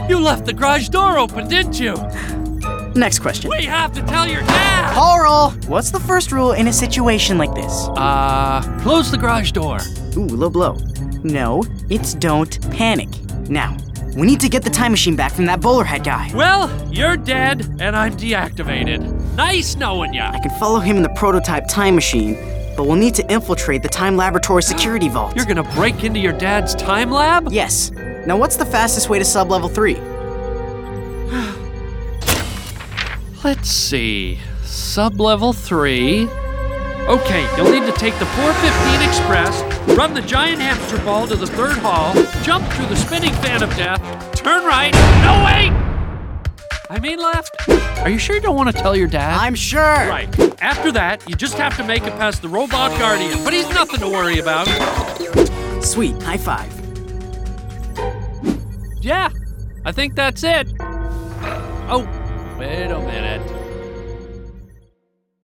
You left the garage door open, didn't you? Next question. We have to tell your dad! Carl! What's the first rule in a situation like this? Close the garage door. Ooh, low blow. No, it's don't panic. Now, we need to get the time machine back from that bowler hat guy. Well, you're dead, and I'm deactivated. Nice knowing ya. I can follow him in the prototype time machine, but we'll need to infiltrate the Time Laboratory security vault. You're gonna break into your dad's time lab? Yes. Now what's the fastest way to sub-level 3? Let's see. Sub-level 3. Okay, you'll need to take the 415 Express, run the giant hamster ball to the 3rd hall, jump through the spinning fan of death, turn right. No, wait! I mean left. Are you sure you don't want to tell your dad? I'm sure! Right. After that, you just have to make it past the robot guardian, but he's nothing to worry about. Sweet, high five. Yeah, I think that's it. Oh, wait a minute.